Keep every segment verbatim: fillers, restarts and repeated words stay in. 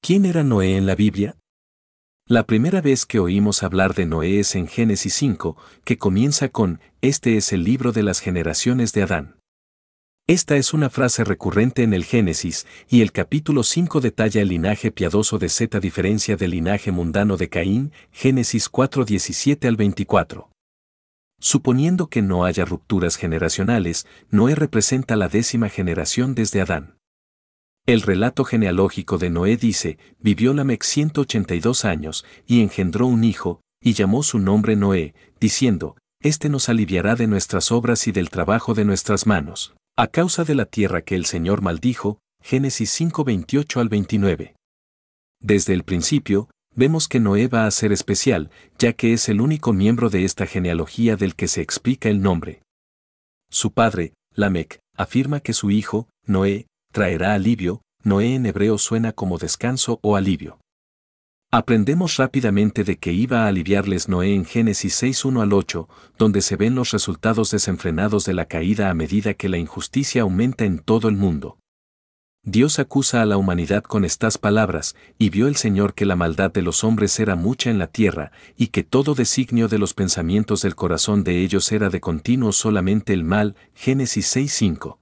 ¿Quién era Noé en la Biblia? La primera vez que oímos hablar de Noé es en Génesis cinco, que comienza con, este es el libro de las generaciones de Adán. Esta es una frase recurrente en el Génesis, y el capítulo cinco detalla el linaje piadoso de Set a diferencia del linaje mundano de Caín, Génesis cuatro diecisiete al veinticuatro. Suponiendo que no haya rupturas generacionales, Noé representa la décima generación desde Adán. El relato genealógico de Noé dice, vivió Lamec ciento ochenta y dos años, y engendró un hijo, y llamó su nombre Noé, diciendo, Este nos aliviará de nuestras obras y del trabajo de nuestras manos, a causa de la tierra que el Señor maldijo, Génesis cinco veintiocho al veintinueve. Desde el principio, vemos que Noé va a ser especial, ya que es el único miembro de esta genealogía del que se explica el nombre. Su padre, Lamec, afirma que su hijo, Noé, traerá alivio. Noé en hebreo suena como descanso o alivio. Aprendemos rápidamente de que iba a aliviarles Noé en Génesis seis uno al ocho, donde se ven los resultados desenfrenados de la caída a medida que la injusticia aumenta en todo el mundo. Dios acusa a la humanidad con estas palabras, y vio el Señor que la maldad de los hombres era mucha en la tierra, y que todo designio de los pensamientos del corazón de ellos era de continuo solamente el mal, Génesis seis cinco.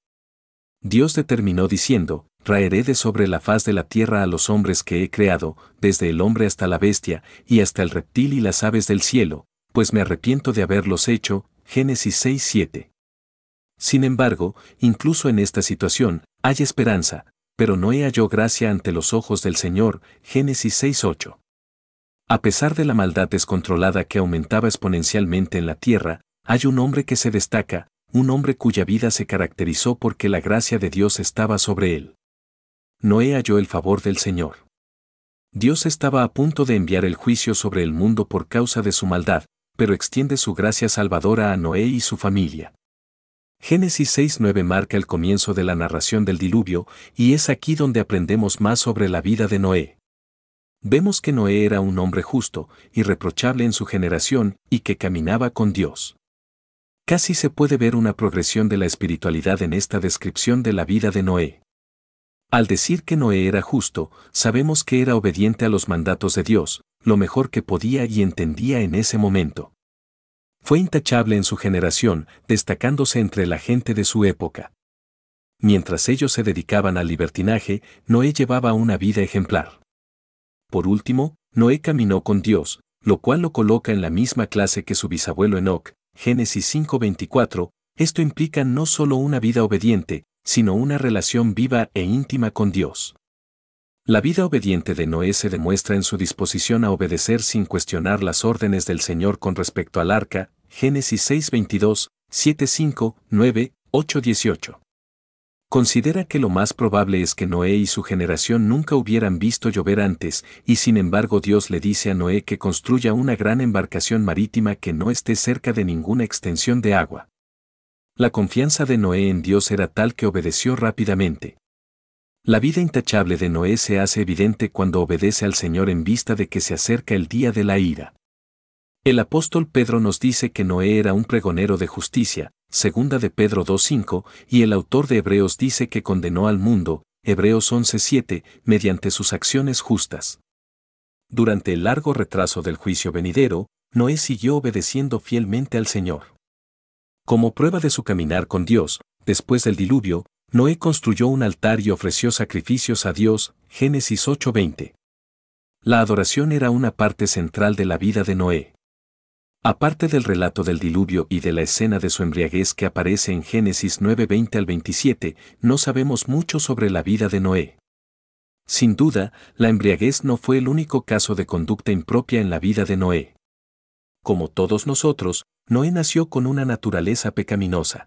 Dios determinó diciendo, traeré de sobre la faz de la tierra a los hombres que he creado, desde el hombre hasta la bestia, y hasta el reptil y las aves del cielo, pues me arrepiento de haberlos hecho, Génesis seis siete. Sin embargo, incluso en esta situación, hay esperanza, pero Noé halló gracia ante los ojos del Señor, Génesis seis ocho. A pesar de la maldad descontrolada que aumentaba exponencialmente en la tierra, hay un hombre que se destaca, un hombre cuya vida se caracterizó porque la gracia de Dios estaba sobre él. Noé halló el favor del Señor. Dios estaba a punto de enviar el juicio sobre el mundo por causa de su maldad, pero extiende su gracia salvadora a Noé y su familia. Génesis seis nueve marca el comienzo de la narración del diluvio, y es aquí donde aprendemos más sobre la vida de Noé. Vemos que Noé era un hombre justo, irreprochable en su generación, y que caminaba con Dios. Casi se puede ver una progresión de la espiritualidad en esta descripción de la vida de Noé. Al decir que Noé era justo, sabemos que era obediente a los mandatos de Dios, lo mejor que podía y entendía en ese momento. Fue intachable en su generación, destacándose entre la gente de su época. Mientras ellos se dedicaban al libertinaje, Noé llevaba una vida ejemplar. Por último, Noé caminó con Dios, lo cual lo coloca en la misma clase que su bisabuelo Enoc, Génesis cinco veinticuatro, esto implica no solo una vida obediente, sino una relación viva e íntima con Dios. La vida obediente de Noé se demuestra en su disposición a obedecer sin cuestionar las órdenes del Señor con respecto al arca, Génesis seis veintidós, siete cinco, nueve, ocho dieciocho. Considera que lo más probable es que Noé y su generación nunca hubieran visto llover antes, y sin embargo Dios le dice a Noé que construya una gran embarcación marítima que no esté cerca de ninguna extensión de agua. La confianza de Noé en Dios era tal que obedeció rápidamente. La vida intachable de Noé se hace evidente cuando obedece al Señor en vista de que se acerca el día de la ira. El apóstol Pedro nos dice que Noé era un pregonero de justicia, segunda de Pedro dos cinco, y el autor de Hebreos dice que condenó al mundo, Hebreos once siete, mediante sus acciones justas. Durante el largo retraso del juicio venidero, Noé siguió obedeciendo fielmente al Señor. Como prueba de su caminar con Dios, después del diluvio, Noé construyó un altar y ofreció sacrificios a Dios, Génesis ocho veinte. La adoración era una parte central de la vida de Noé. Aparte del relato del diluvio y de la escena de su embriaguez que aparece en Génesis nueve veinte al veintisiete, no sabemos mucho sobre la vida de Noé. Sin duda, la embriaguez no fue el único caso de conducta impropia en la vida de Noé. Como todos nosotros, Noé nació con una naturaleza pecaminosa.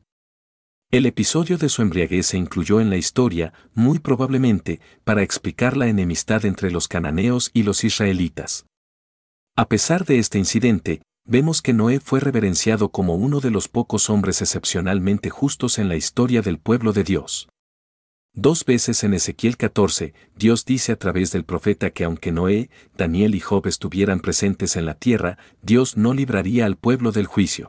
El episodio de su embriaguez se incluyó en la historia, muy probablemente, para explicar la enemistad entre los cananeos y los israelitas. A pesar de este incidente, vemos que Noé fue reverenciado como uno de los pocos hombres excepcionalmente justos en la historia del pueblo de Dios. Dos veces en Ezequiel catorce, Dios dice a través del profeta que aunque Noé, Daniel y Job estuvieran presentes en la tierra, Dios no libraría al pueblo del juicio.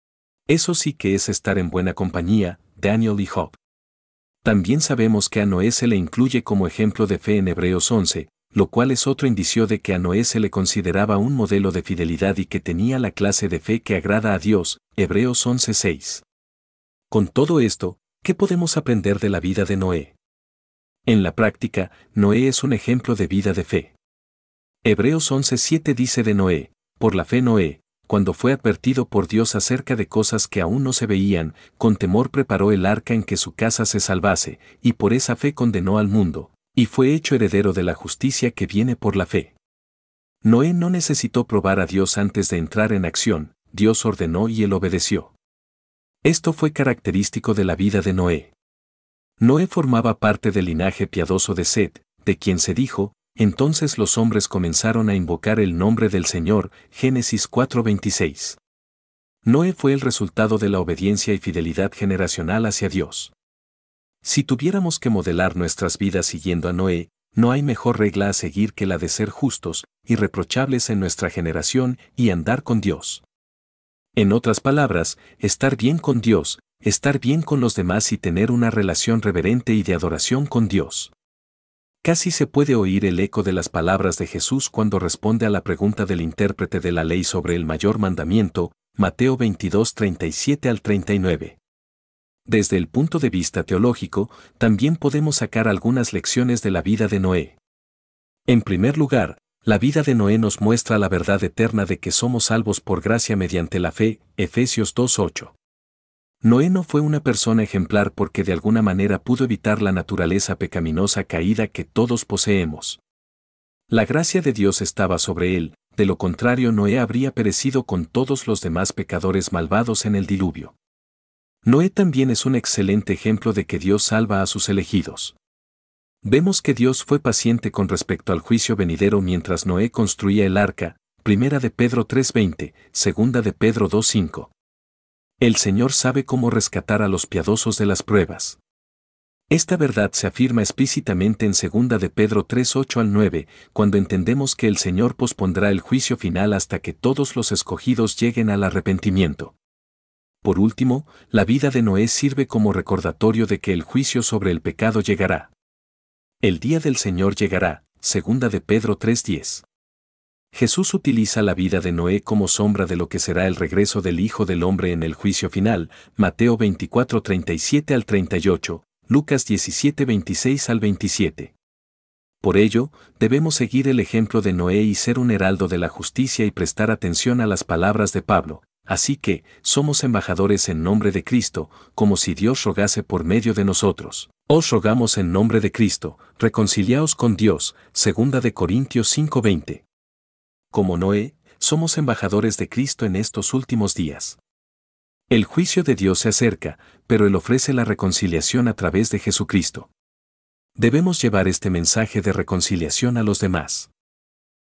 Eso sí que es estar en buena compañía, Daniel y Job. También sabemos que a Noé se le incluye como ejemplo de fe en Hebreos once, lo cual es otro indicio de que a Noé se le consideraba un modelo de fidelidad y que tenía la clase de fe que agrada a Dios, Hebreos once seis. Con todo esto, ¿qué podemos aprender de la vida de Noé? En la práctica, Noé es un ejemplo de vida de fe. Hebreos once siete dice de Noé: por la fe Noé, cuando fue advertido por Dios acerca de cosas que aún no se veían, con temor preparó el arca en que su casa se salvase, y por esa fe condenó al mundo, y fue hecho heredero de la justicia que viene por la fe. Noé no necesitó probar a Dios antes de entrar en acción, Dios ordenó y él obedeció. Esto fue característico de la vida de Noé. Noé formaba parte del linaje piadoso de Set, de quien se dijo: entonces los hombres comenzaron a invocar el nombre del Señor, Génesis cuatro veintiséis. Noé fue el resultado de la obediencia y fidelidad generacional hacia Dios. Si tuviéramos que modelar nuestras vidas siguiendo a Noé, no hay mejor regla a seguir que la de ser justos, irreprochables en nuestra generación y andar con Dios. En otras palabras, estar bien con Dios, estar bien con los demás y tener una relación reverente y de adoración con Dios. Casi se puede oír el eco de las palabras de Jesús cuando responde a la pregunta del intérprete de la ley sobre el mayor mandamiento, Mateo veintidós treinta y siete al treinta y nueve. Desde el punto de vista teológico, también podemos sacar algunas lecciones de la vida de Noé. En primer lugar, la vida de Noé nos muestra la verdad eterna de que somos salvos por gracia mediante la fe, Efesios dos ocho. Noé no fue una persona ejemplar porque de alguna manera pudo evitar la naturaleza pecaminosa caída que todos poseemos. La gracia de Dios estaba sobre él, de lo contrario Noé habría perecido con todos los demás pecadores malvados en el diluvio. Noé también es un excelente ejemplo de que Dios salva a sus elegidos. Vemos que Dios fue paciente con respecto al juicio venidero mientras Noé construía el arca, primera de Pedro tres veinte, segunda de Pedro dos cinco. El Señor sabe cómo rescatar a los piadosos de las pruebas. Esta verdad se afirma explícitamente en segunda de Pedro tres ocho al nueve, cuando entendemos que el Señor pospondrá el juicio final hasta que todos los escogidos lleguen al arrepentimiento. Por último, la vida de Noé sirve como recordatorio de que el juicio sobre el pecado llegará. El día del Señor llegará, segunda de Pedro tres diez. Jesús utiliza la vida de Noé como sombra de lo que será el regreso del Hijo del Hombre en el juicio final, Mateo veinticuatro treinta y siete al treinta y ocho, Lucas diecisiete veintiséis al veintisiete. Por ello, debemos seguir el ejemplo de Noé y ser un heraldo de la justicia y prestar atención a las palabras de Pablo. Así que, somos embajadores en nombre de Cristo, como si Dios rogase por medio de nosotros. Os rogamos en nombre de Cristo, reconciliaos con Dios, segunda de Corintios cinco veinte. Como Noé, somos embajadores de Cristo en estos últimos días. El juicio de Dios se acerca, pero Él ofrece la reconciliación a través de Jesucristo. Debemos llevar este mensaje de reconciliación a los demás.